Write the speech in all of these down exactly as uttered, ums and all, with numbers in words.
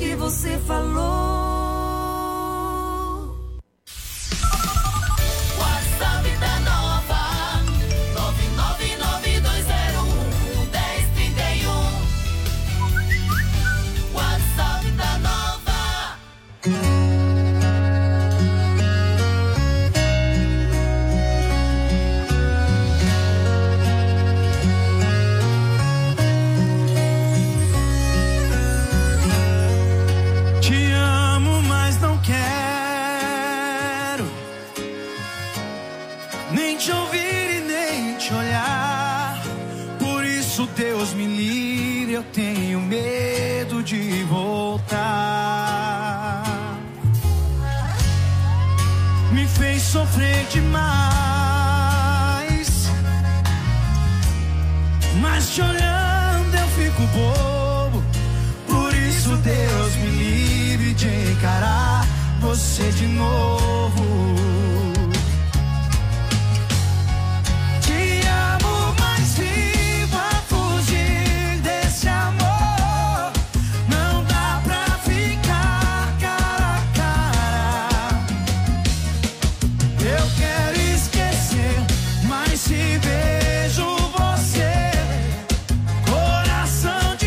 que você falou. WhatsApp da Nova, nove nove nove dois zero um um zero três um. WhatsApp da Nova. Te amo, mas não quero nem te ouvir e nem te olhar. Por isso, Deus me livre, eu tenho medo de voltar. Me fez sofrer demais, mas te olhando eu fico bobo. Por isso, Deus me livre de encarar você de novo. Te amo, mas vivo a fugir desse amor. Não dá pra ficar cara a cara. Eu quero esquecer, mas se vejo você, coração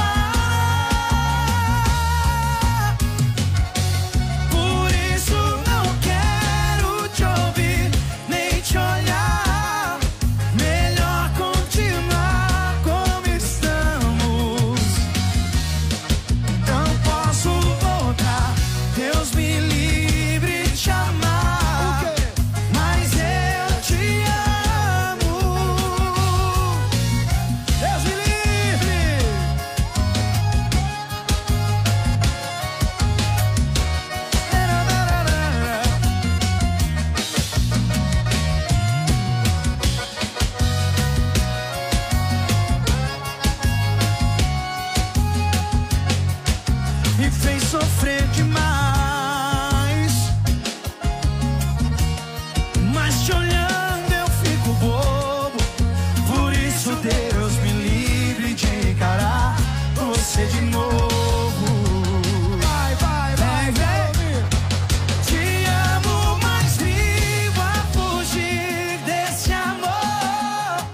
dispara. Por isso não quero te ouvir, nem te olhar. Melhor continuar como estamos. Não posso voltar, Deus me livre de te amar. Mas eu te amo. Deus me livre. Me fez sofrer demais, mas te olhando eu fico bobo. Por isso, Deus me livre de encarar você de novo. Vai, vai, vai, vai. Te amo, mas vivo a fugir desse amor.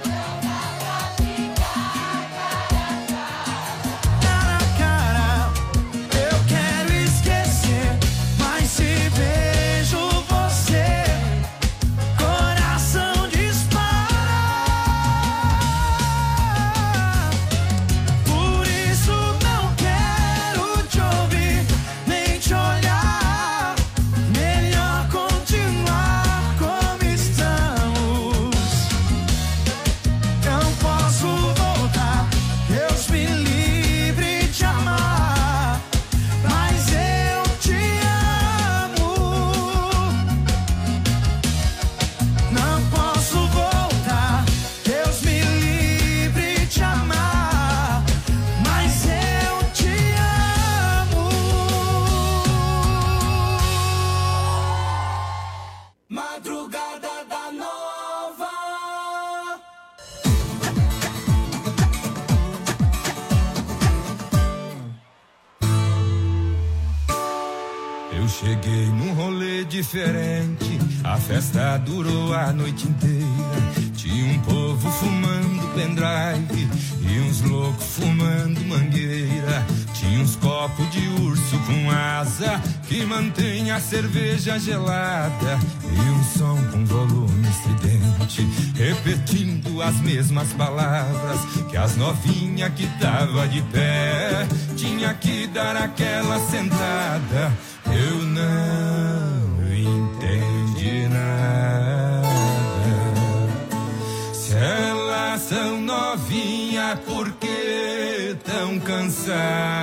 Cara a cara, eu quero esquecer, mas se vejo você, coração dispara. Por isso não quero te ouvir, nem te olhar. Melhor continuar como estamos. Não posso voltar, Deus me livre de te amar. Mas eu te amo. Não posso voltar, Deus me livre de te amar. Mas eu te amo. Madrugada da Nova. Eu cheguei num rolê diferente, a festa durou a noite inteira. Tinha um povo fumando pendrive e uns loucos fumando mangueira. Tinha uns copos de urso com asa que mantém a cerveja gelada e um som com volume estridente, repetindo as mesmas palavras que as novinhas que tava de pé tinha que dar aquela sentada. Eu não entendi nada. Se elas são novinhas, por que tão cansadas?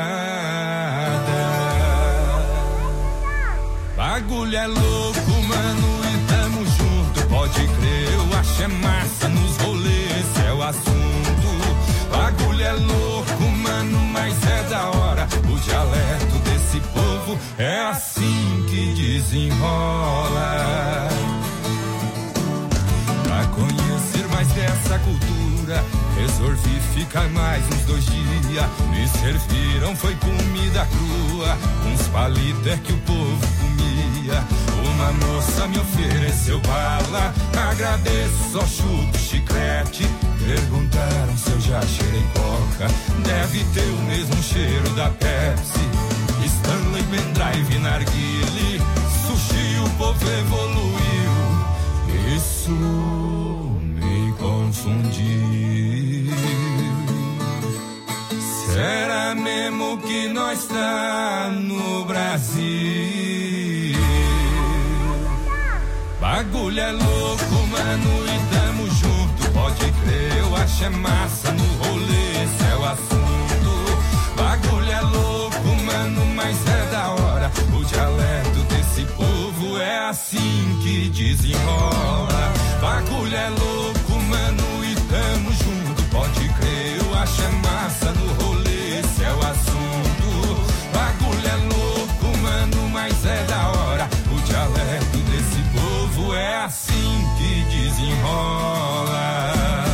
Bagulho é louco, mano, e tamo junto. Pode crer, eu acho é massa nos rolês, esse é o assunto. Bagulho é louco, mano, mas é da hora. O dialeto desse povo é assim que desenrola. Pra conhecer mais dessa cultura, loucura, resolvi ficar mais uns dois dias. Me serviram, foi comida crua, uns palitos é que o povo comia. Uma moça me ofereceu bala, agradeço, só chuto chiclete. Perguntaram se eu já cheirei coca, deve ter o mesmo cheiro da Pepsi. Stanley, pendrive, narguile, sushi, o povo evoluiu. Isso me confundiu. Será mesmo que nós tá no Brasil? Bagulho é louco, mano, e tamo junto. Pode crer, eu acho é massa no rolê, esse é o assunto. Bagulho é louco, mano, mas é da hora. O dialeto desse povo é assim que desenrola. Bagulho é louco, mano, e tamo junto. Pode crer, eu acho é massa no rolê, esse é o assunto. Bagulho é louco, mano, mas é da hora. O dialeto desse povo é assim que desenrola.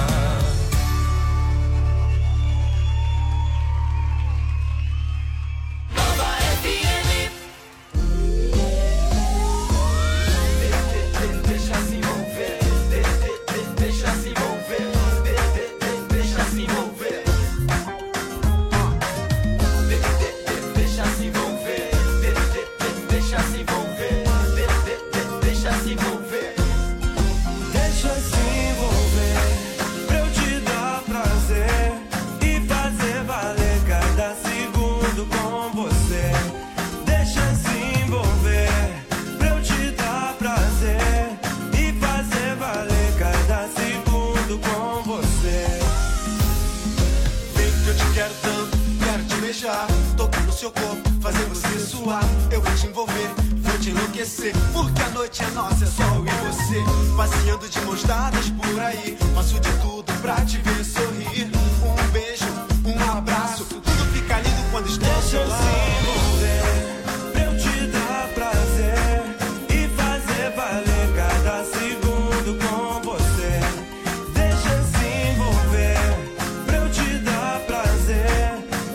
Tocar no seu corpo, fazer você suar. Eu vou te envolver, vou te enlouquecer. Porque a noite é nossa, é só eu e você. Passeando de mãos dadas por aí. Faço de tudo pra te ver sorrir. Um beijo, um abraço, tudo fica lindo quando estou ao seu lado. Deixa eu se envolver, pra eu te dar prazer e fazer valer cada segundo com você. Deixa eu se envolver, pra eu te dar prazer.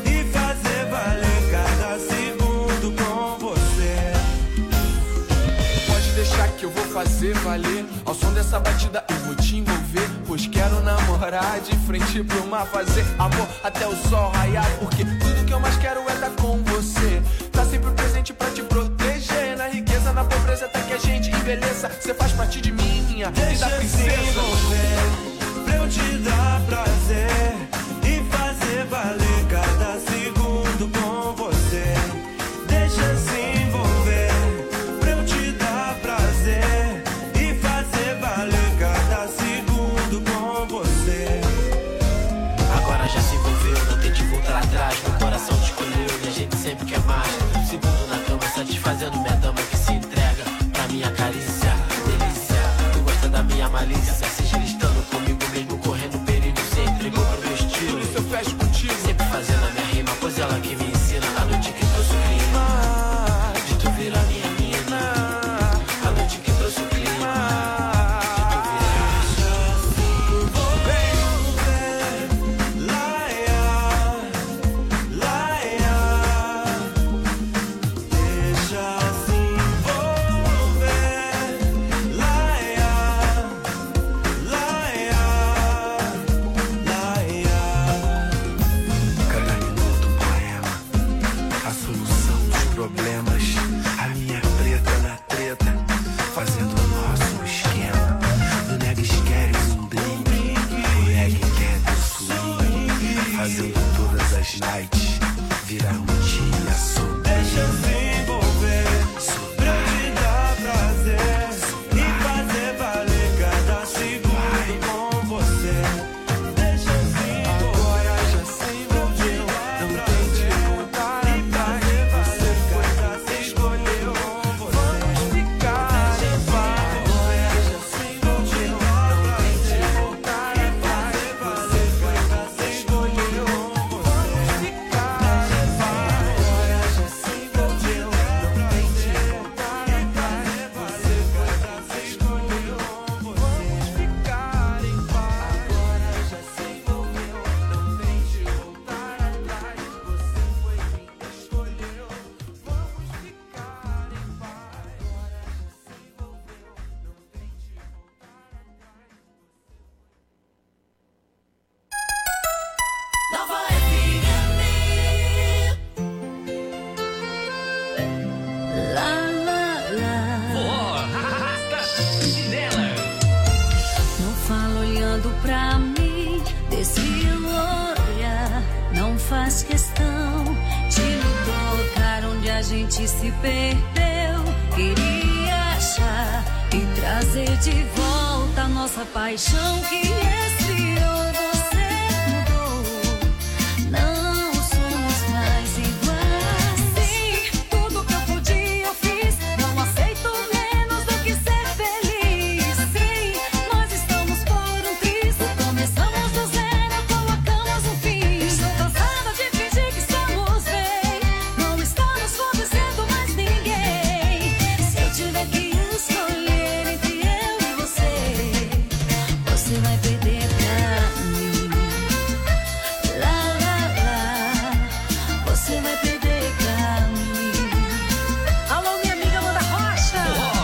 Que eu vou fazer valer. Ao som dessa batida eu vou te envolver, pois quero namorar de frente pro mar, fazer amor até o sol raiar. Porque tudo que eu mais quero é estar com você, tá sempre presente pra te proteger. Na riqueza, na pobreza, até que a gente envelheça. Você faz parte de mim, minha vida princesa. Envolver, pra eu te dar prazer e fazer valer cada segundo com você. Deixa se envolver, pra eu te dar prazer e fazer valer cada segundo com você. Agora já se envolveu, não tente voltar atrás. Meu coração te escolheu e a gente sempre quer mais. Segundo na cama, satisfazendo minha dama que se entrega pra minha carícia. Delícia, tu gosta da minha malícia, seja listando com fala olhando pra mim, desvia o olhar, não faz questão de me tocar onde a gente se perdeu. Queria achar e trazer de volta a nossa paixão que esfriou. Você mudou, não somos mais iguais. Sim, tudo que eu podia eu fiz, não aceito menos do que ser feliz. Sim, nós estamos por um triz, começamos do zero, colocamos um fim. Estou cansada de fingir que estamos bem, não estamos convencendo mais ninguém. Se eu tiver que escolher entre eu e você, você vai perder pra mim. Lá, lá, lá, você vai perder pra mim. Alô, minha amiga Amanda Rocha.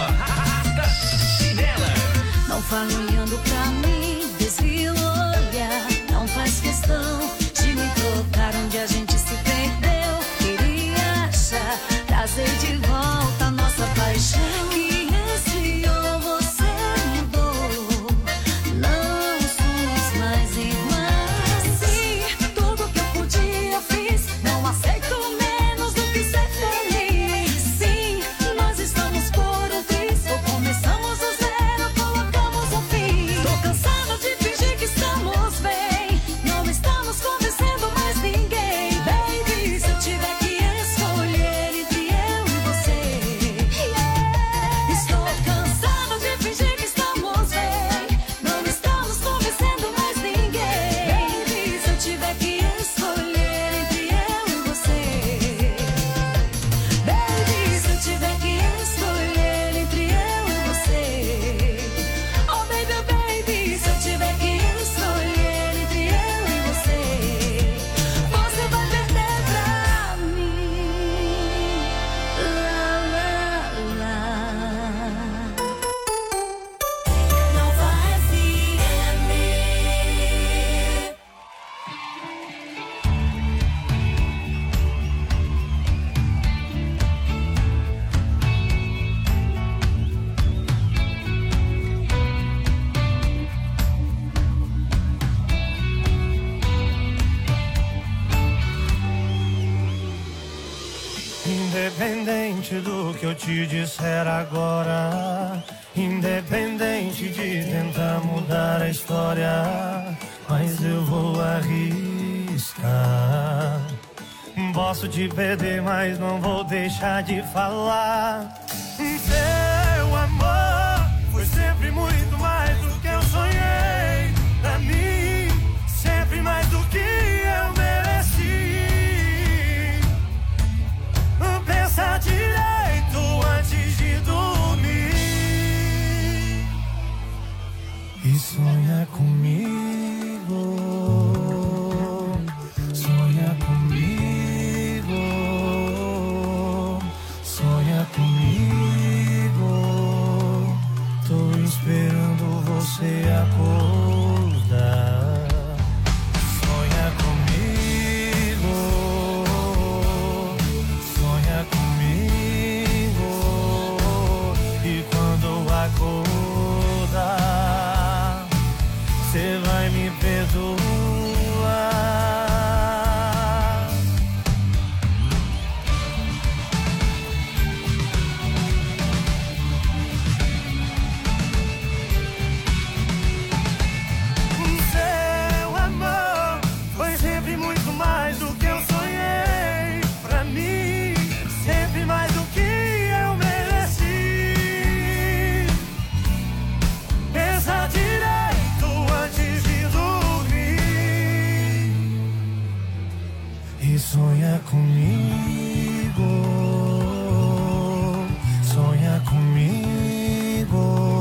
Não fala olhando pra mim, desvia o olhar, não faz questão de me tocar onde a gente se perdeu. Queria achar, trazer de volta a nossa paixão que esfriou. Você mudou, não somos mais iguais. Sim, tudo que eu podia eu fiz, não aceito menos do que ser feliz. Sim, nós estamos por um triz, começamos do zero, colocamos um fim. Tô cansada de fingir que estamos bem, não estamos convencendo mais ninguém. Baby, se eu tiver que escolher entre eu e você, estou cansada de fingir que estamos bem, não estamos convencendo mais ninguém. Baby, se eu tiver que escolher entre eu e você, baby, se eu tiver que escolher entre eu e você, oh baby, baby, se eu tiver que escolher entre eu e você, você vai perder pra mim. Lá, lá, lá. Nova F M. Independente do que eu te disser agora, independente de tentar mudar a história, mas eu vou arriscar. Posso te perder, mas não vou deixar de falar. Seu amor foi sempre muito mais do que eu sonhei. Pra mim, sempre mais do que eu mereci. Pensa direito antes de dormir e sonha comigo, sonha comigo, sonha comigo. Tô esperando você acordar. Sonha comigo, sonha comigo, e quando acordar, cê vai me perdoar. Seu amor foi sempre muito mais do que eu sonhei. Pra mim, sempre mais do que eu mereci. Pensa direito antes de dormir e sonha comigo, sonha comigo,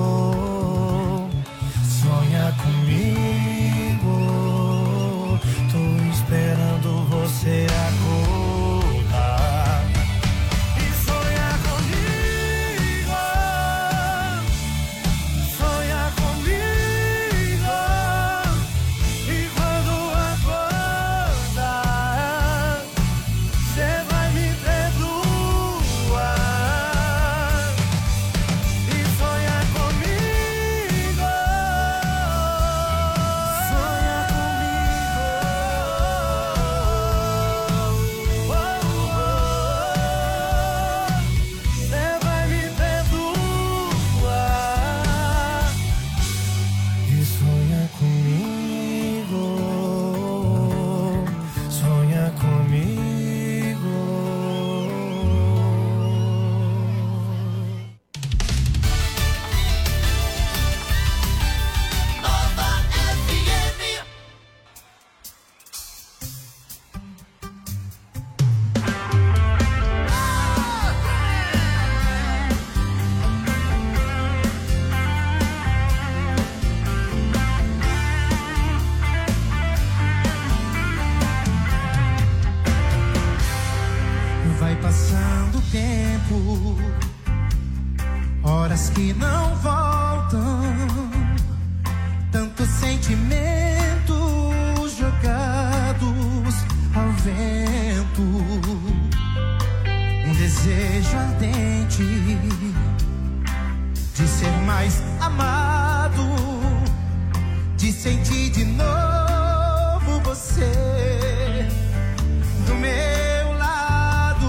sonha comigo. Tô esperando você acordar e sonha comigo, sonha comigo, e quando acordar, cê que não voltam, tantos sentimentos jogados ao vento, um desejo ardente de ser mais amado, de sentir de novo você do meu lado.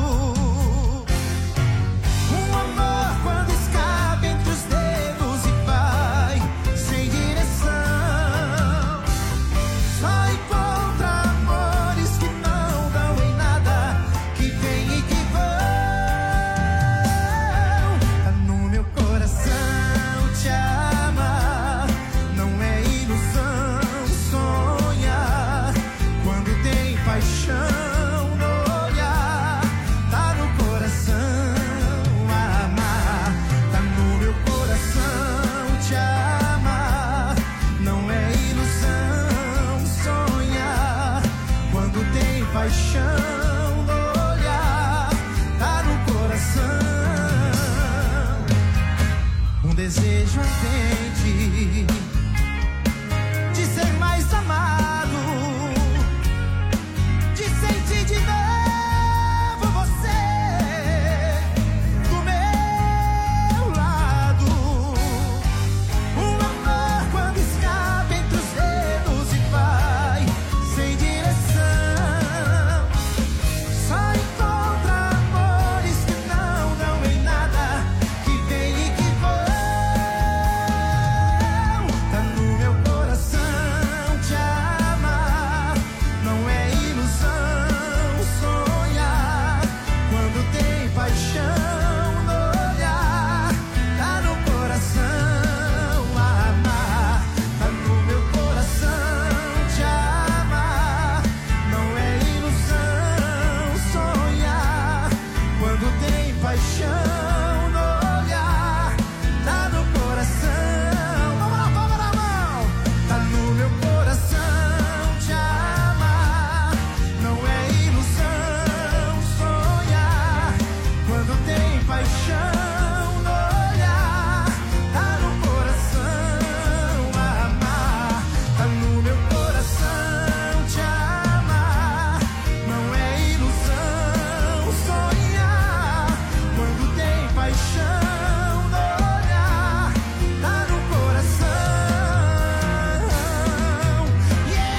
Um amor quando escapa entre os dedos e vai sem direção, só encontra amores que não dão em nada, que vem e que vão. Tá no meu coração te amar, não é ilusão sonhar. Quando tem paixão no olhar, tá no coração amar. Tá no meu coração te amar, não é ilusão sonhar. Quando tem paixão no olhar, tá no coração um desejo ardente de ser mais amado, de sentir de novo você do meu lado. Um amor quando escapa entre os dedos e vai sem direção, só encontra amores que não dão em nada, que vem e que vão. Tá no meu coração te amar, não é ilusão sonhar. Quando tem paixão no olhar, tá no coração amar. Tá no meu coração te amar, não é ilusão sonhar. Quando tem paixão no olhar, tá no coração. Vamos lá, palma na mão. Tá no meu coração te amar, não é ilusão sonhar. Quando tem paixão no olhar, tá no coração amar. Tá no meu coração te amar, não é ilusão sonhar. Quando tem paixão no olhar, tá no coração. Yeah,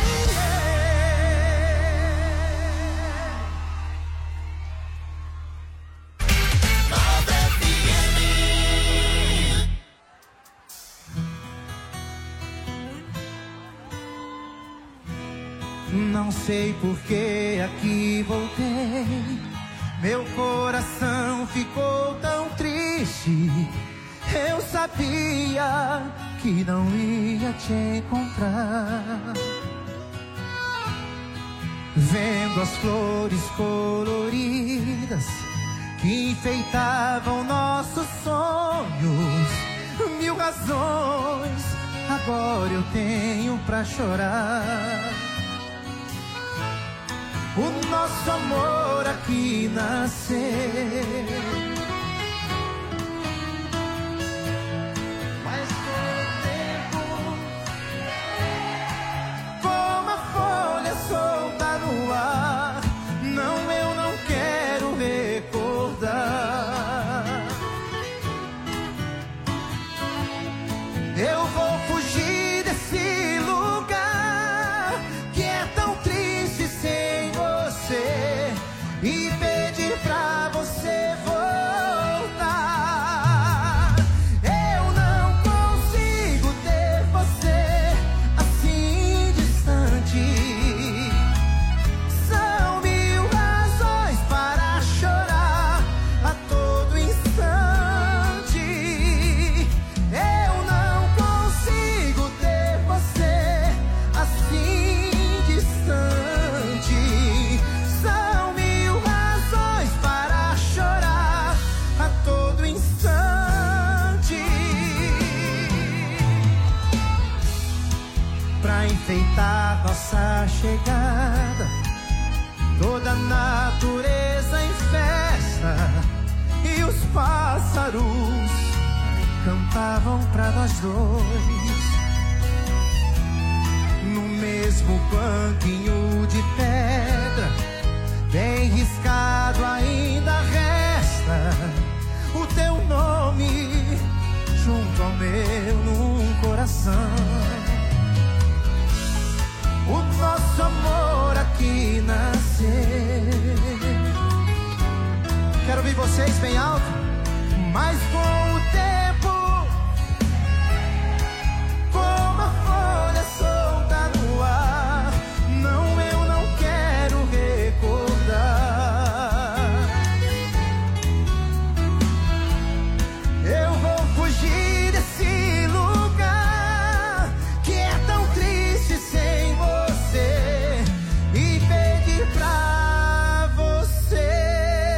Não sei por que aqui voltei, meu coração ficou tão triste. Eu sabia que não ia te encontrar. Vendo as flores coloridas que enfeitavam nossos sonhos, mil razões agora eu tenho pra chorar. O nosso amor aqui nasceu, mas com o tempo, como a folha solta no ar, não, eu não quero recordar. Eu vou fugir desse lugar que é tão triste sem você e pedir pra você voltar. Eu não consigo ter você assim distante. São mil razões para chorar a todo instante. Eu não consigo ter você assim distante. São mil razões para chorar a todo instante. Pra enfeitar nossa chegada, toda a natureza em festa e os pássaros cantavam pra nós dois. No mesmo banquinho de pedra, bem riscado ainda resta o teu nome junto ao meu num coração. O nosso amor aqui nasceu. Quero ouvir vocês bem alto. Mas com o tempo, como a folha solta no ar, não, eu não quero recordar. Eu vou fugir desse lugar que é tão triste sem você e pedir pra você.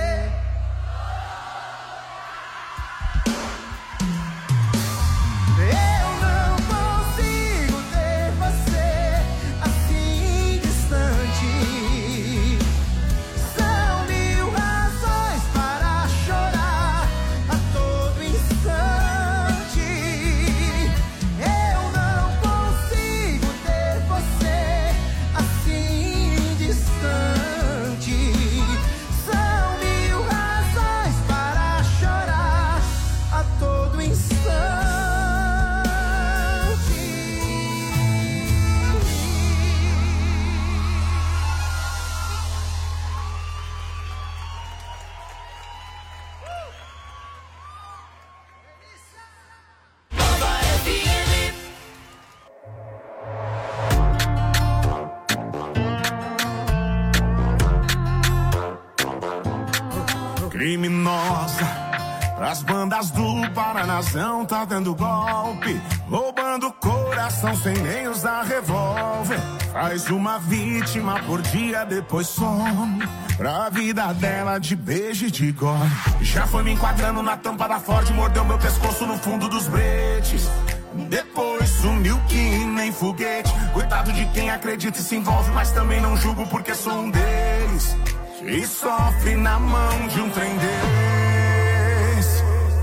Criminosa, as bandas do Paranazão tá dando golpe, roubando coração sem nem usar revólver. Faz uma vítima por dia, depois some pra vida dela de beijo e de gole. Já foi me enquadrando na tampa da Ford, mordeu meu pescoço no fundo dos bretes. Depois sumiu que nem foguete. Coitado de quem acredita e se envolve, mas também não julgo porque sou um deles e sofre na mão de um trem desse.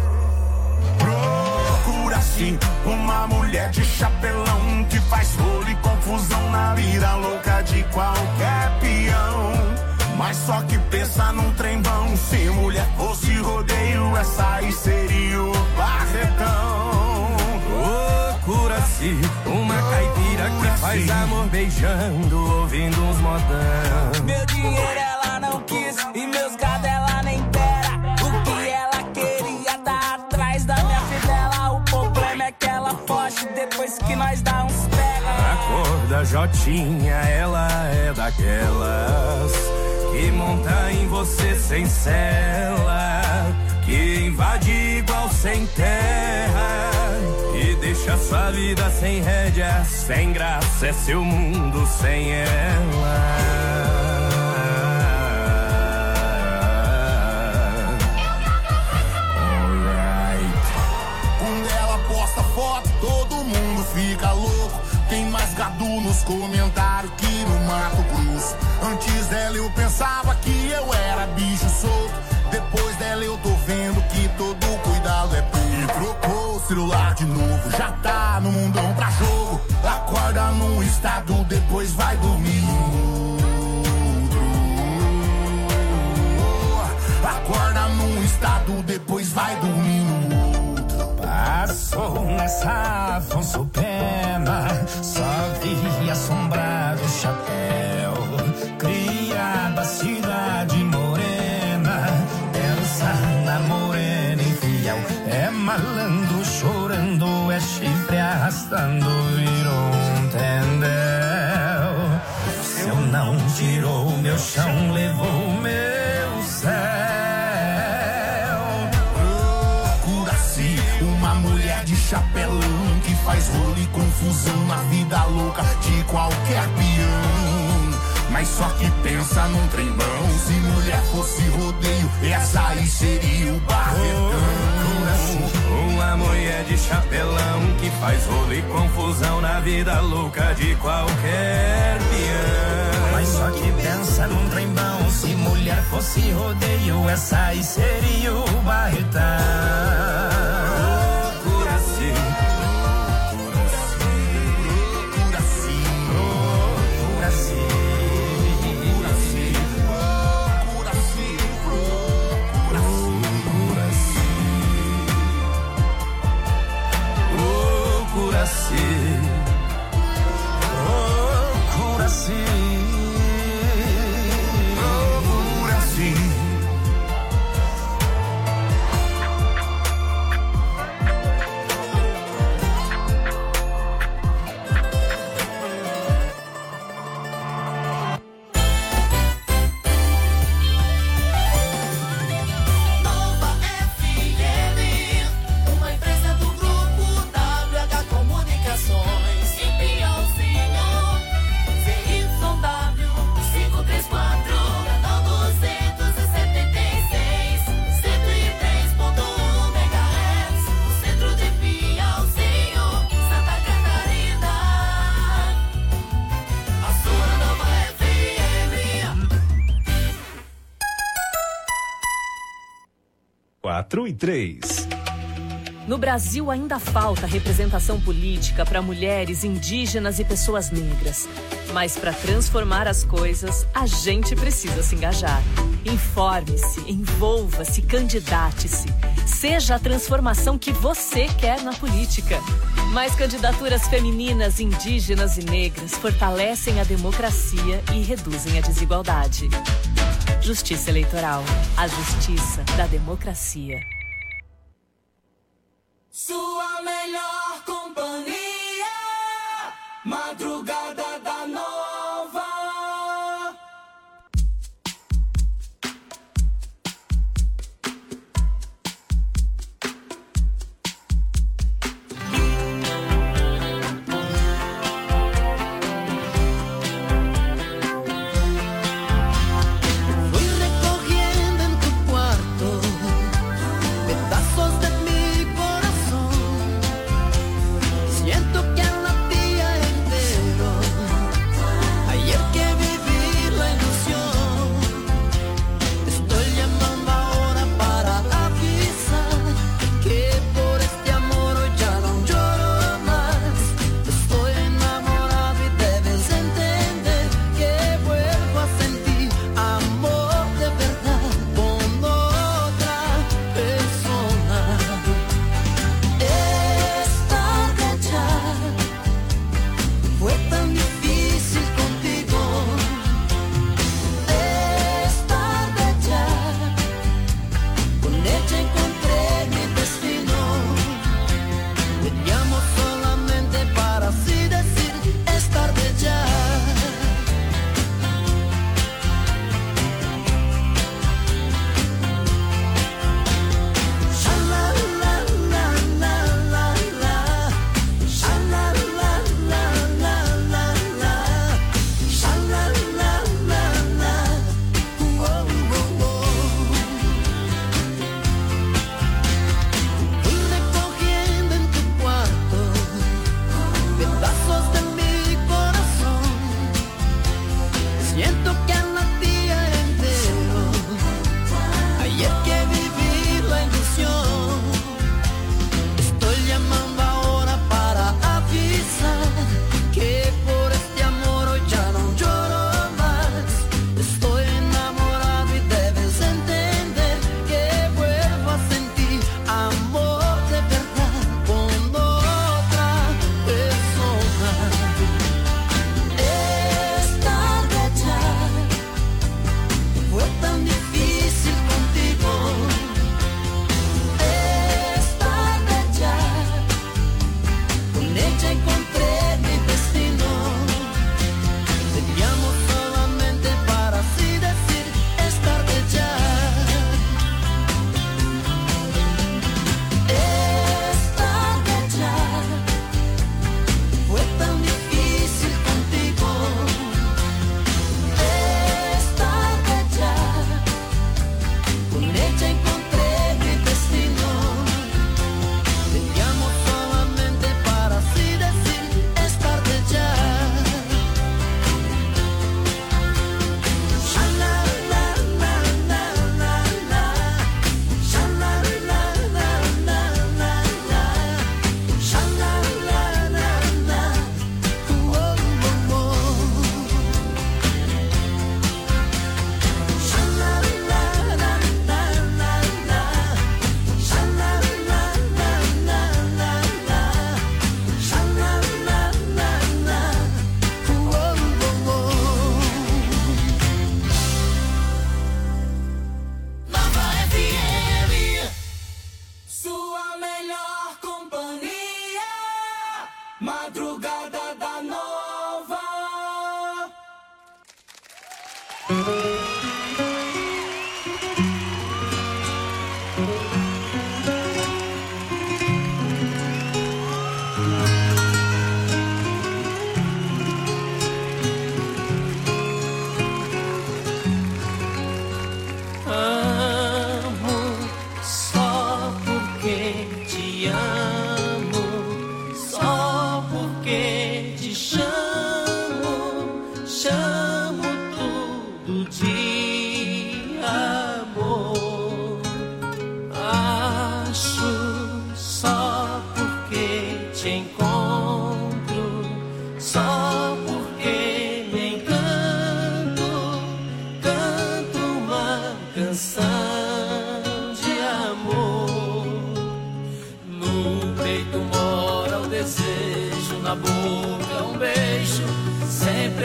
Procura sim uma mulher de chapelão que faz rolo e confusão na vida louca de qualquer peão, mas só que pensa num trem bom. Se mulher fosse rodeio, essa aí seria o Barretão. Procura-se uma caipira que faz amor beijando, ouvindo uns modão. Meu dinheiro ela não quis e meus gado ela nem dera. O que ela queria tá atrás da minha fidela. O problema é que ela foge depois que nós dá uns pega. A cor da Jotinha, ela é daquelas que monta em você sem cela, que invade igual sem terra e deixa sua vida sem rédea, sem graça, é seu mundo sem ela. Quando ela posta foto, todo mundo fica louco. Tem mais gado nos comentários que no Mato Grosso. Antes dela eu pensava que eu era bicho solto. Depois dela eu tô vendo que todo cuidado é pouco. E trocou o celular de novo, já tá no mundão pra jogo. Acorda num estado, depois vai dormir no outro. Acorda num estado, depois vai dormir no outro. Passou nessa Afonso Pena, só vi assombrado o chapéu. Cria da cidade morena, pensa na morena infiel. É malandro chorando, é chifre arrastando, virou um tendel. Se eu não tirou o meu chão, levou o meu céu. Uma mulher de chapelão que faz rolo e confusão na vida louca de qualquer peão, mas só que pensa num trem bom. Se mulher fosse rodeio, essa aí seria o Barretão. Uma mulher de chapelão que faz rolo e confusão na vida louca de qualquer peão, mas só que pensa num trem bom. Se mulher fosse rodeio, essa aí seria o Barretão. quatro e três. No Brasil ainda falta representação política para mulheres, indígenas e pessoas negras. Mas para transformar as coisas, a gente precisa se engajar. Informe-se, envolva-se, candidate-se. Seja a transformação que você quer na política. Mais candidaturas femininas, indígenas e negras fortalecem a democracia e reduzem a desigualdade. Justiça Eleitoral. A justiça da democracia. Sua melhor companhia, Madrugada da Nova. Fui recogiendo en tu cuarto pedazos de mi corazón. Siento que latía entero. Ayer que viví la ilusión. Estoy llamando ahora para avisar que por este amor hoy ya no lloro más. Estoy enamorado y debes entender que vuelvo a sentir amor de verdad con otra persona. Es tarde ya, fue tan difícil contigo. Es tarde ya, con ella encontré mi destino. Te llamo solamente para así decir, es tarde ya. Sha la la la la la la. Sha la la la la la la. Sha la la la la. Oh, oh, oh. Fui recogiendo en tu cuarto pedazos de mi corazón. Siento que latía entero. Ayer que viví la ilusión. Estoy llamando ahora para avisar que por este amor hoy ya no lloro más. Estoy enamorado y debes entender que vuelvo a sentir amor de verdad con otra persona. Es tarde ya, fue tan difícil contigo. Es tarde ya, con ella encontré mi destino. Te llamo solamente para así decir, es tarde ya. Es tarde ya, fue tan difícil contigo. Es tarde ya, con ella encontré mi destino. Te llamo solamente para así decir, es tarde ya. Sha la la la la la la. Sha la la la la la la. Sha la la la la. Oh, oh, oh. Sha la la la la la la. Sha la la la la la la. Sha la la la la. Oh, oh, oh. Nova F M, sua melhor companhia, Madrugada da Nova. Amo só porque te amo, só porque te chamo, chamo todo dia.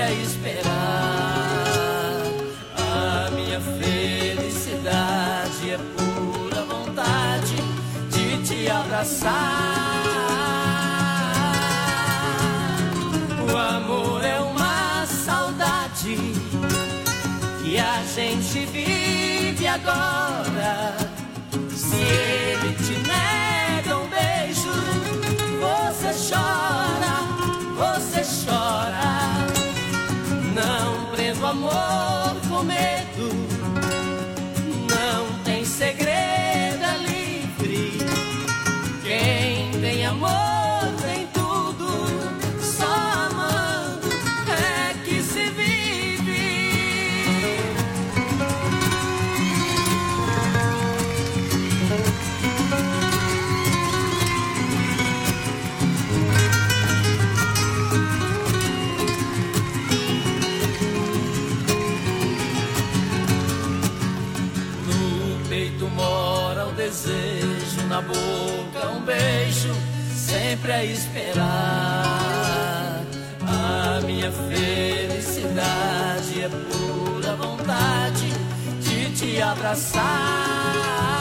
sempre a esperar. A minha felicidade é pura vontade de te abraçar. O amor é uma saudade que a gente vive agora. Se ele te nega um beijo, você chora, você chora. Não prenda o amor com medo, não tem segredo, é livre. Quem tem amor tem tudo, só amando é que se vive. No peito mora o desejo, na boca um beijo, sempre a esperar. A minha felicidade é pura vontade de te abraçar.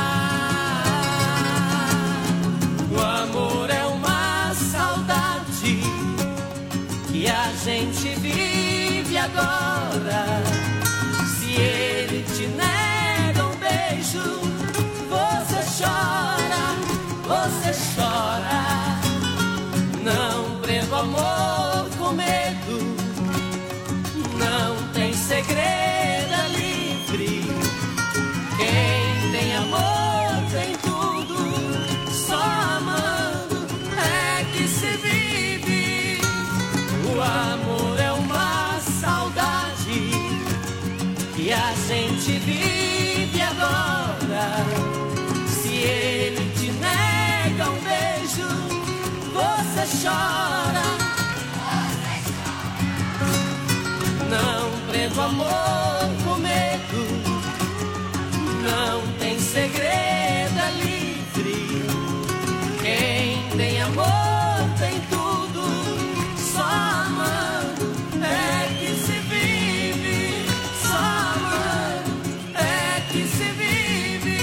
O amor é uma saudade que a gente vive agora. Se ele te nega um beijo, você chora, você chora. Não prenda o amor com medo, não tem segredo, é livre. Quem tem amor tem tudo, só amando é que se vive. O amor é uma saudade que a gente vive agora. Se ele te nega um beijo, você chora, você chora. Não prenda o amor com medo, não tem segredo, é livre. Quem tem amor tem tudo, só amando é que se vive. Só amando é que se vive.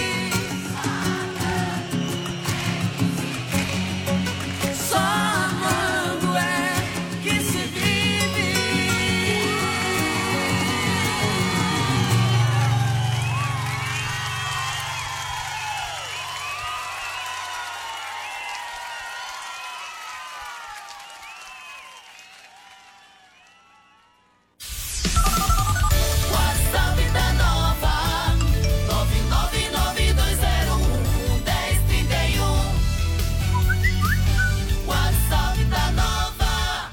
Só amando é que se vive. WhatsApp da Nova nove nove nove dois zero um um zero três um. WhatsApp da Nova.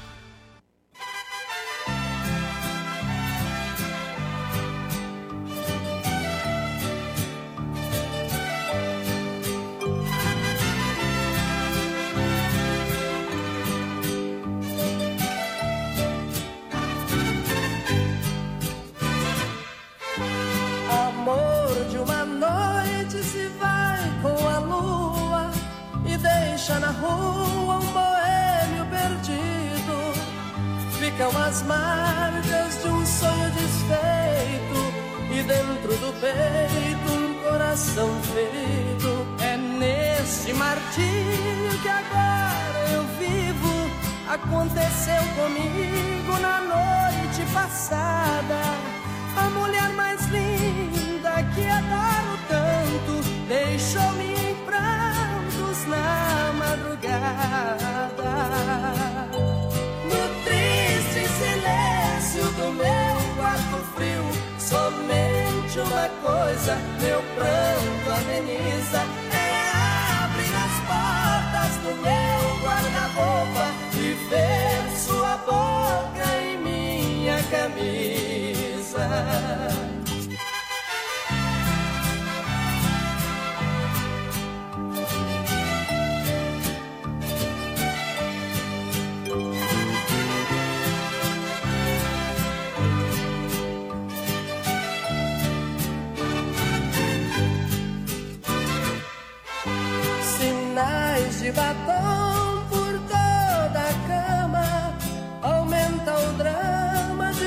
Amor de uma noite se vai com a lua e deixa na rua um boêmio perdido. Ficam as marcas de um sonho desfeito e dentro do peito um coração ferido. É nesse martírio que agora eu vivo. Aconteceu comigo na noite passada. A mulher mais linda que adoro tanto deixou-me em prantos na madrugada. No triste silêncio do meu quarto frio, somente uma coisa meu pranto ameniza: é abrir as portas do meu guarda-roupa e ver sua boca em minha camisa. Sinais de batom por toda a cama, aumenta o drama de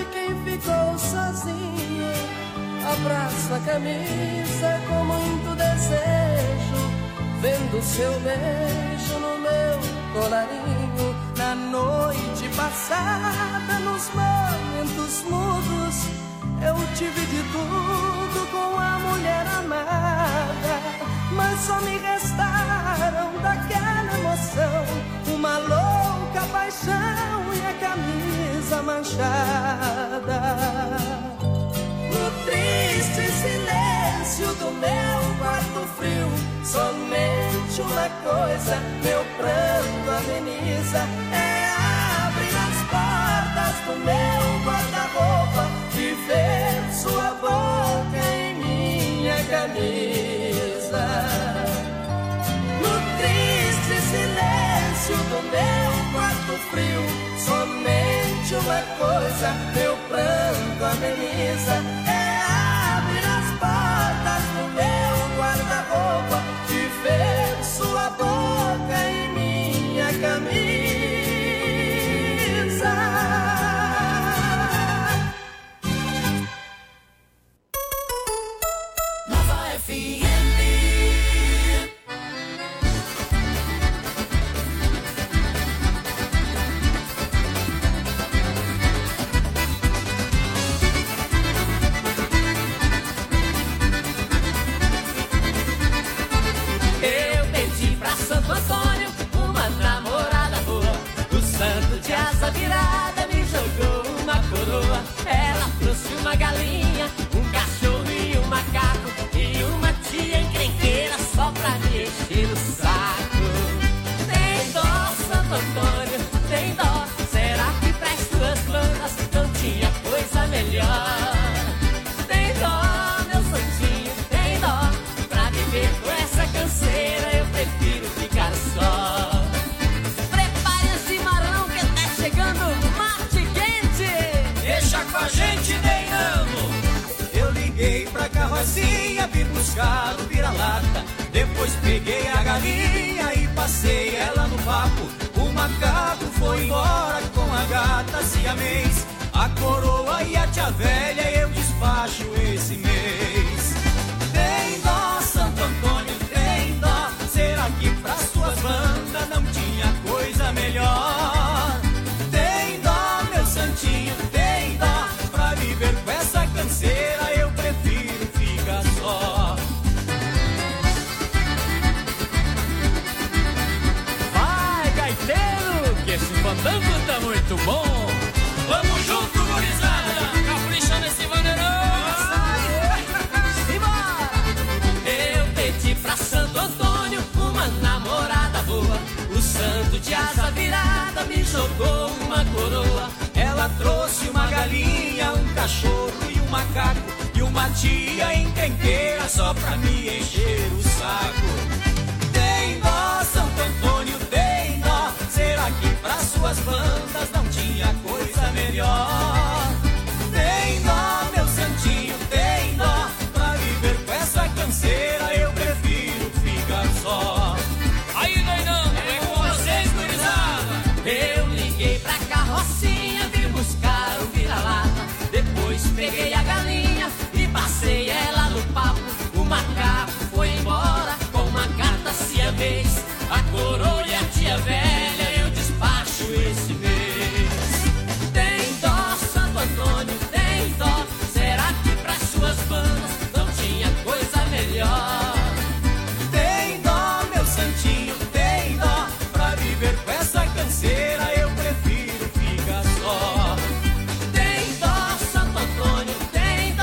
sua camisa com muito desejo, vendo seu beijo no meu colarinho. Na noite passada, nos momentos mudos, eu tive de tudo com a mulher amada, mas só me restaram daquela emoção uma louca paixão e a camisa manchada. No triste silêncio do meu quarto frio, somente uma coisa meu pranto ameniza: é abrir as portas do meu guarda-roupa e ver sua boca em minha camisa. No triste silêncio do meu quarto frio, somente uma coisa meu pranto ameniza: é abrir as portas do meu guarda-roupa e ver sua boca em minha camisa. Nova F M. Eu pedi pra Santo Antônio uma namorada boa. O santo de asa virada me jogou uma coroa. Ela trouxe uma galinha, um cachorro e um macaco, e uma tia encrenqueira só pra me encher o saco. Tem dó, Santo Antônio, tem dó. Será que pras suas manas não tinha coisa melhor? Tem dó, meu santinho, tem dó. Pra viver com essa canseira eu prefiro ficar só. Prepare esse marão que tá chegando mate quente. Deixa com a gente, Neinamo. Eu liguei pra carrocinha, vim buscar o vira-lata. Depois peguei a galinha e passei ela no papo. O macaco foi embora com a gata siamês. A coroa e a tia velha eu despacho esse mês. Tem dó, Santo Antônio, tem dó. Será que pras suas bandas não tinha coisa melhor? Tem dó, meu santinho, tem dó. Pra viver com essa canseira eu prefiro ficar só. Vai, gaiteiro, que esse fandango tá muito bom. Vamos junto, gurizada. Capricha nesse vaneirão. Eu pedi pra Santo Antônio uma namorada boa. O santo de asa virada me jogou uma coroa. Ela trouxe uma galinha, um cachorro e um macaco, e uma tia encrenqueira só pra me encher o saco. Tem dó, Santo Antônio, tem dó. Será que pras suas bandas não tinha coisa melhor? Tem dó, meu santinho, tem dó. Pra viver com essa canseira eu prefiro ficar só. Aí, Neinamo, é com vocês, gurizada. Eu liguei pra carrocinha, vim buscar o vira-lata. Depois peguei a galinha e passei ela no papo. O macaco foi embora com uma gata siamês. A coroa e a tia velha eu despacho esse mês. Tem dó, Santo Antônio, tem dó. Será que pras suas bandas não tinha coisa melhor? Tem dó, meu santinho, tem dó. Pra viver com essa canseira eu prefiro ficar só. Tem dó, Santo Antônio, tem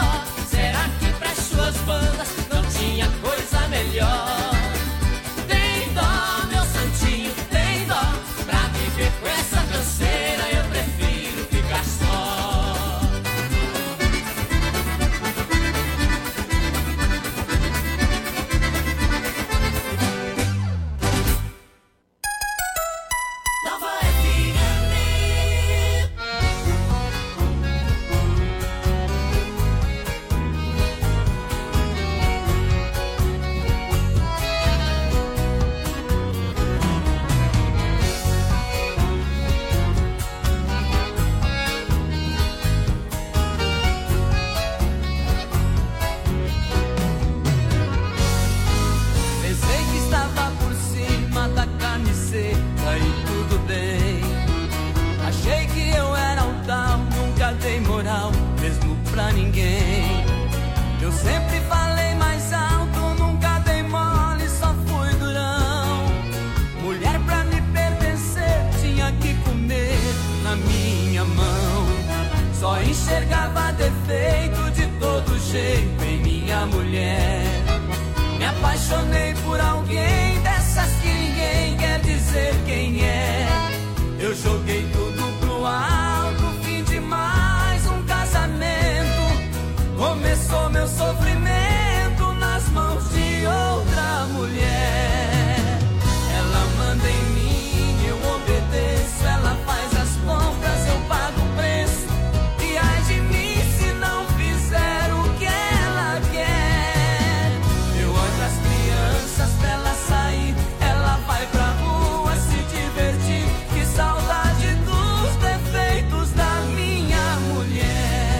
enxergava defeito de todo jeito em minha mulher. Me apaixonei por alguém dessas que ninguém quer dizer quem é. Eu joguei tudo pro alto, fim de mais um casamento. Começou meu sofrimento nas mãos de outra mulher. Ela manda em mim, eu obedeço. Ela faz as compras, eu pago o preço. E ai de mim se não fizer o que ela quer. Eu olho as crianças pra ela sair. Ela vai pra rua se divertir. Que saudade dos defeitos da minha mulher.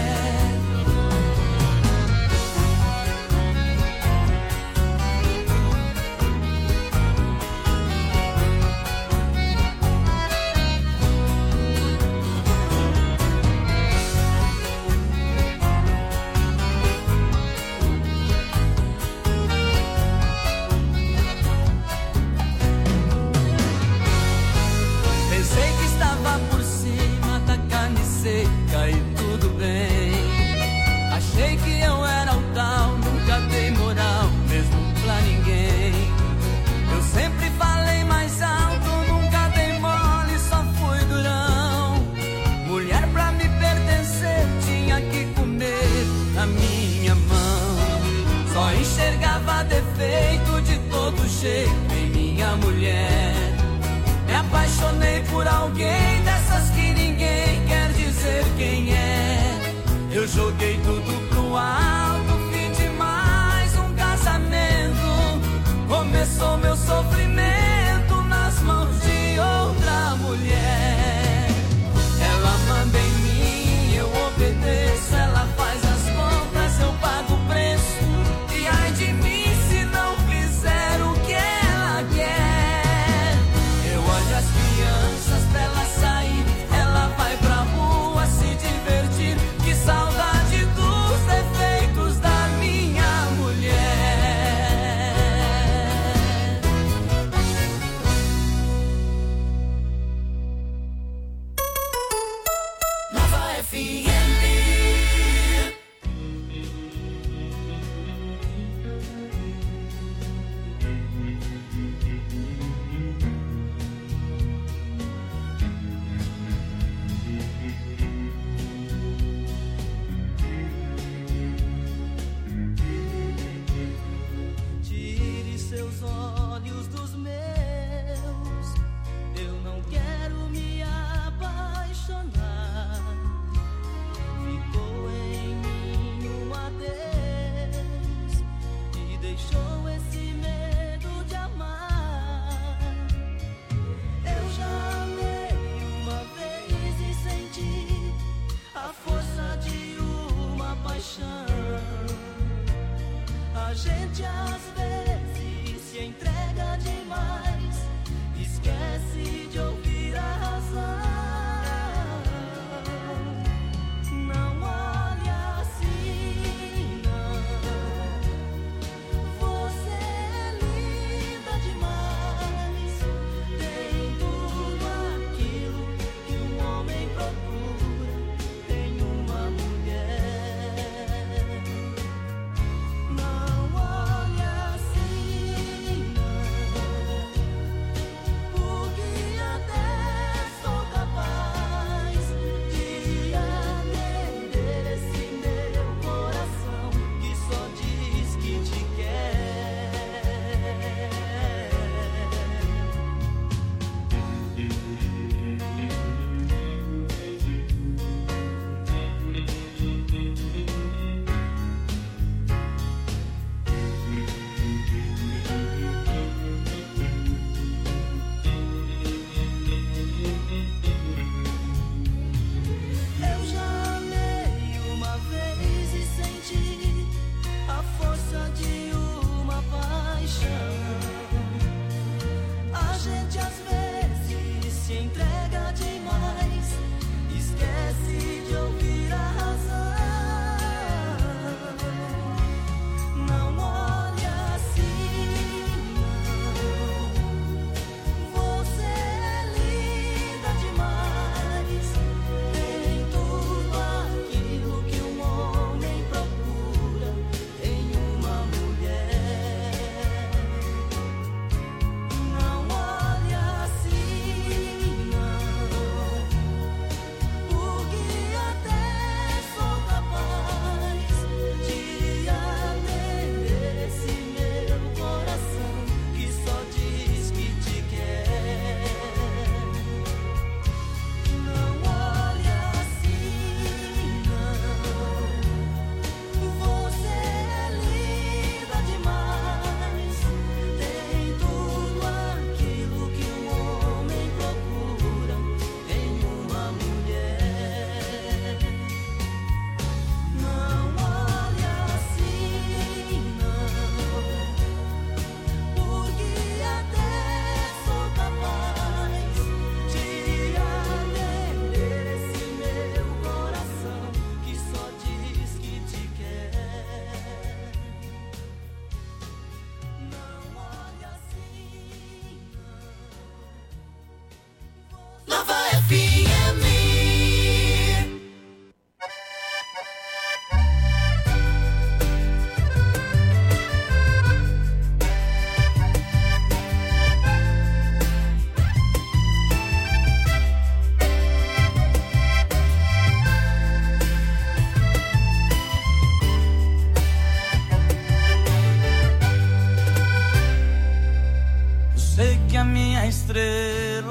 Pensei que estava por cima da carne seca e tudo bem. Achei que eu era o tal, nunca dei moral mesmo pra ninguém. Eu sempre falei mais alto, nunca dei mole, só fui durão. Mulher pra me pertencer tinha que comer na minha mão. Só enxergava defeito de todo jeito em minha mulher. Me apaixonei por alguém dessas que ninguém quer dizer quem é. Eu joguei tudo pro alto, fim de mais um casamento. Começou meu sofrimento nas mãos de outra mulher. Ela manda em mim, eu obedeço. Ela faz as compras, eu pago o preço. E ai de mim se não fizer o que ela quer. Eu olho as crianças pra ela sair. Ela vai pra rua se divertir. Que saudade dos defeitos da minha mulher. Nova F M. Tire seus olhos dos meus. Eu não quero me apaixonar. Ficou em mim um adeus e deixou esse medo de amar. Eu já amei uma vez e senti a força de uma paixão. A gente às vezes se entrega demais, esquece de ouvir a razão. Não olhe assim, não. Você é linda demais. Tem tudo aquilo que um homem procura em uma mulher. Não olhe assim, não.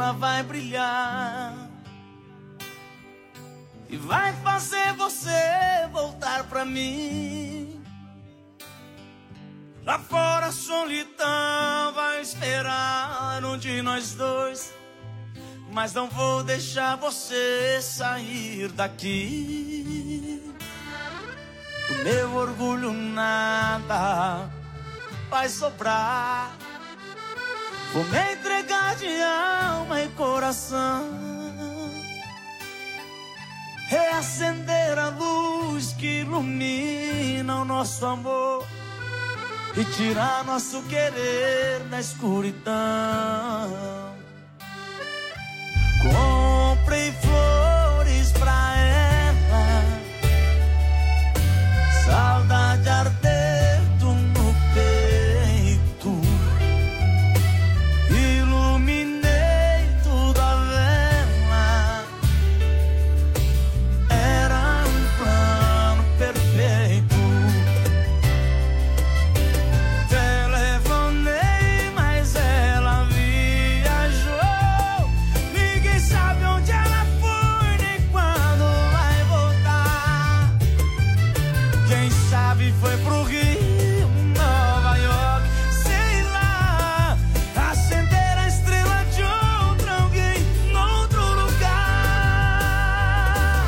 ela vai brilhar e vai fazer você voltar pra mim. Lá fora a solidão vai esperar um de nós dois, mas não vou deixar você sair daqui. Do meu orgulho nada vai sobrar. Vou me entregar de alma e coração, reacender a luz que ilumina o nosso amor e tirar nosso querer da escuridão. Comprei flores pra ela, saudade ardendo no peito, iluminei tudo a vela, era um plano perfeito. Telefonei, mas ela viajou, ninguém sabe onde ela foi nem quando vai voltar. Quem sabe foi pro Rio, Nova York, sei lá, acender a estrela de outro alguém em outro lugar.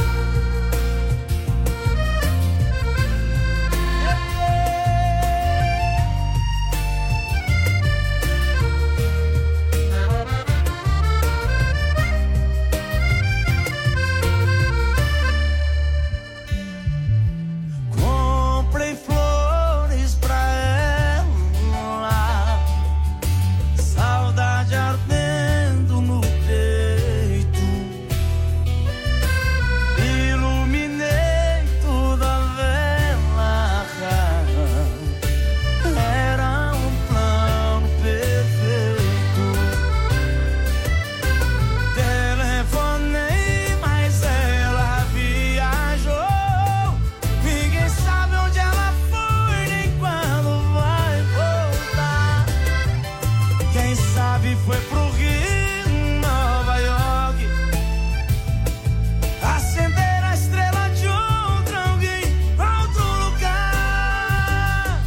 Comprei flores pra ela, saudade ardendo no peito, iluminei tudo a vela, era um plano perfeito. Telefonei, mas ela viajou, ninguém sabe onde ela foi nem quando vai voltar. Quem sabe foi pro Rio, Nova York, acender a estrela de outro alguém, outro lugar.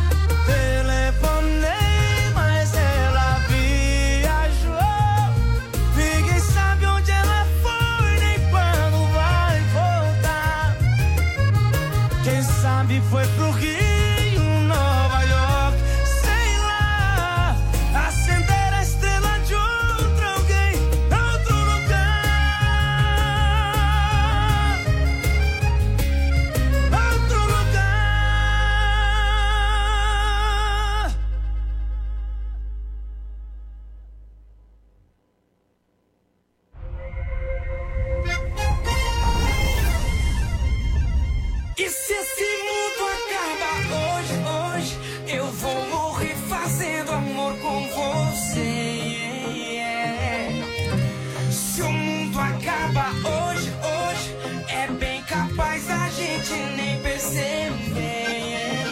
Telefonei, mas ela viajou, ninguém sabe onde ela foi nem quando vai voltar. Quem sabe foi pro Rio, Nova York, sei lá, acender a estrela de outro alguém, outro lugar, outro lugar. E se esse mundo acaba hoje, hoje, eu vou morrer fazendo amor com você. Se o mundo acaba hoje, hoje, é bem capaz da gente nem perceber.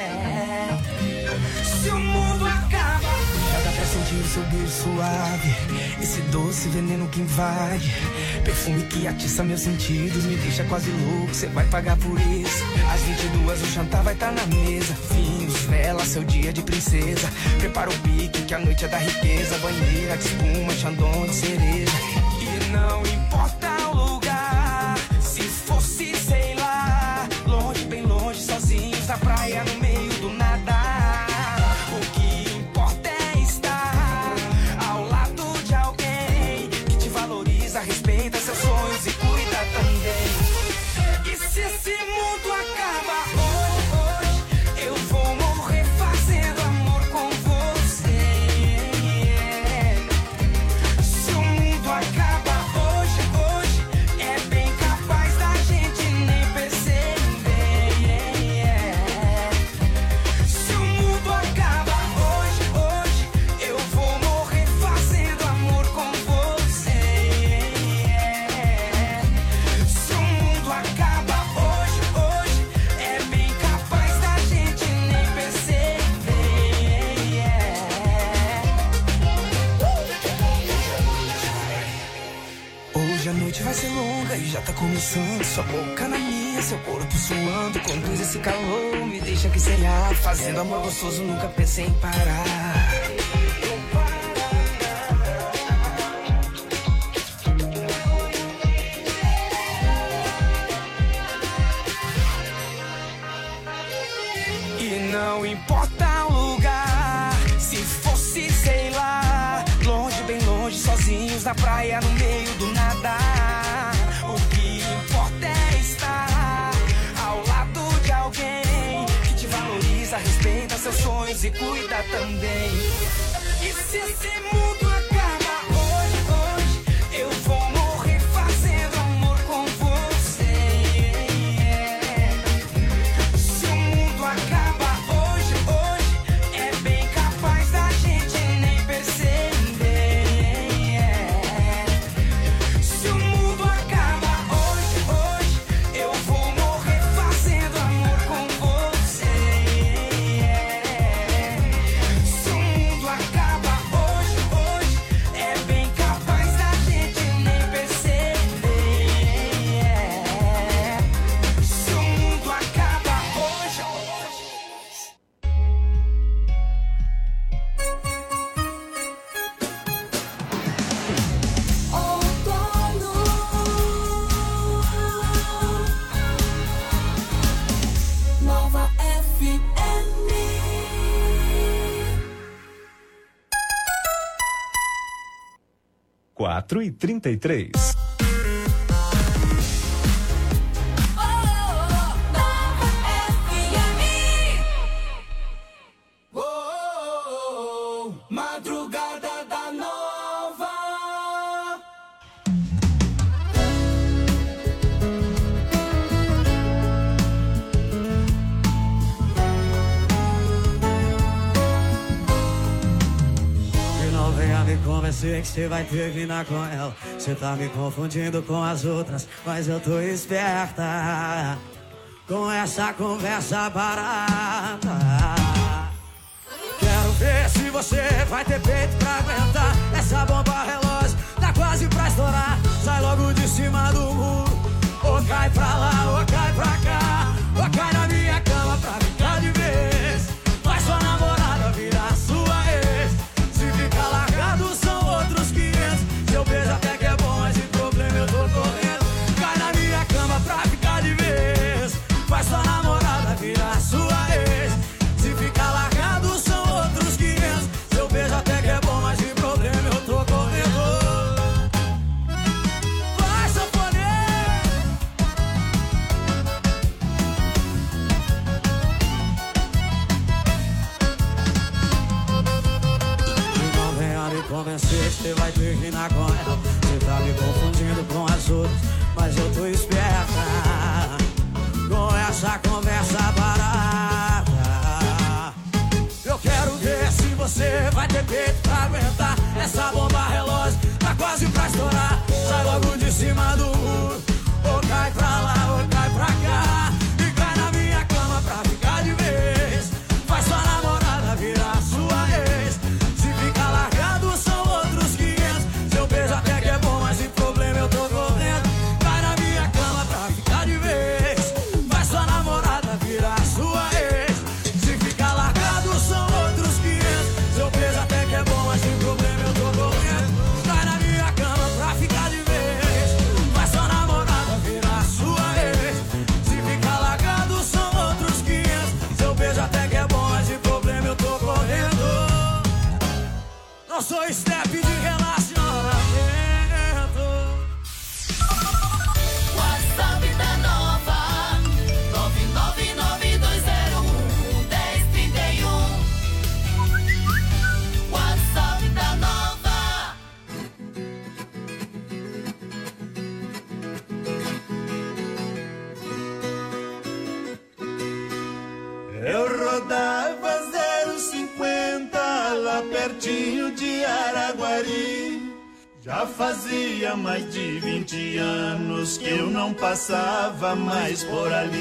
Se o mundo acaba, já dá pra sentir o seu beijo suave, esse doce veneno que invade, perfume que atiça meus sentidos, me deixa quase louco, cê vai pagar por isso. Às vinte e duas o jantar vai tá na mesa, vinhos, vela, seu dia de princesa. Prepara o pique que a noite é da riqueza, banheira de espuma, chandon de cereja. E não importa o lugar, se fosse, sei lá, longe, bem longe, sozinhos na praia, no meio do nada. O que importa é estar ao lado de alguém que te valoriza, respeita seus sonhos e cuida também. E se esse mundo acaba hoje, hoje, eu vou morrer fazendo amor com você. Se o mundo acaba hoje, coração, sua boca na minha, seu corpo suando, conduz esse calor, me deixa que sei lá, fazendo amor gostoso, nunca pensei em parar. E não importa o lugar, se fosse, sei lá, longe, bem longe, sozinhos na praia, no meio do nada. O que importa é estar ao lado de alguém que te valoriza, respeita seus sonhos e cuida também. E se esse mundo acaba hoje, hoje, eu vou morrer fazendo amor com você. Se o mundo acaba hoje, hoje, é bem capaz da gente nem perceber. Se o mundo acaba hoje, hoje, eu vou morrer fazendo amor com você. Se o mundo acaba hoje, hoje, é bem capaz da gente nem perceber. Se o mundo acaba hoje, hoje. Nova F M. quatro e trinta e três. Oh, madrugada da Nova. E não venha me convencer que você vai terminar com ela. Você tá me confundindo com as outras, mas eu tô esperta com essa conversa barata. Quero ver se você vai ter peito pra aguentar essa bomba relógio, tá quase pra estourar. Sai logo de cima do muro, ou cai pra lá, ou cai pra cá, ou cai na minha cama pra ficar de vez. Faz sua namorada virar sua ex. Se ficar largado são outros quinhentos. Seu beijo até que é bom, mas de problema eu tô correndo. Cai na minha cama pra ficar de vez. Faz sua namorada virar sua ex. Se ficar largado são outros quinhentos. Seu beijo até que é bom, mas de problema eu tô correndo. Vai, sanfoneiro! E não venha me convencer que você vai terminar com ela. Você tá me confundindo com as outras, mas eu tô esperta com essa conversa barata. Eu quero ver se você vai ter peito pra aguentar essa bomba relógio, tá quase pra estourar. Sai logo de cima do muro, ou cai pra lá, ou cai pra cá, e cai na minha cama pra ficar de vez. Faz sua namorada virar sua ex. Se ficar largado são outros quinhentos. Seu beijo até que é bom, mas de problema eu tô correndo. Cai na minha cama pra ficar de vez. Faz sua namorada virar sua ex. Se ficar largado são outros quinhentos. Seu beijo até que é bom, mas de problema eu tô correndo. Cai na minha cama pra ficar de vez. Faz sua namorada virar sua ex. Se ficar largado são outros quinhentos. Seu beijo até que é bom, mas de problema eu tô correndo. Não sou step de relacionamento. WhatsApp da Nova nove nove nove dois zero um um zero três um. WhatsApp da Nova. Eu rodava zero cinquenta lá pertinho de Araguari. Já fazia mais de vinte anos que eu não passava mais por ali.